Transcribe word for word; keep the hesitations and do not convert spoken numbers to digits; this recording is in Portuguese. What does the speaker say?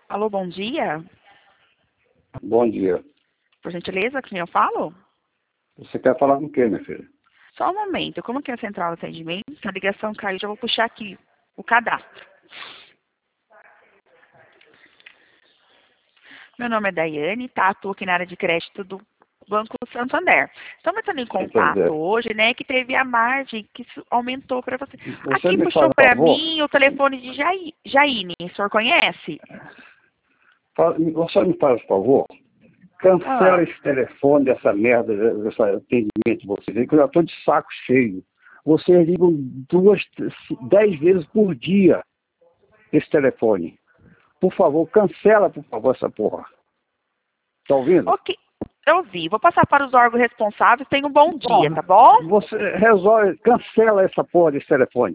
Alô, bom dia. Bom dia. Por gentileza, com quem eu falo? Você quer falar com o quê, minha filha? Só um momento. Como que é a central de atendimento? A ligação caiu, já vou puxar aqui o cadastro. Meu nome é Daiane, tá? Estou aqui na área de crédito do Banco Santander. Estamos entrando em contato hoje, né, que teve a margem que su- aumentou para você. Você Aqui me puxou faz um para favor? mim o telefone de Jai- Jaine. O senhor conhece? Fa- Você me faz um favor? Cancela Ah, esse telefone dessa merda, desse atendimento de vocês aí, que eu já estou de saco cheio. Vocês ligam duas, dez vezes por dia esse telefone. Por favor, cancela, por favor, essa porra. Tá ouvindo? ok. Eu vi. Vou passar para os órgãos responsáveis. Tenha um bom dia, Porra, tá bom? você resolve, cancela essa porra desse telefone.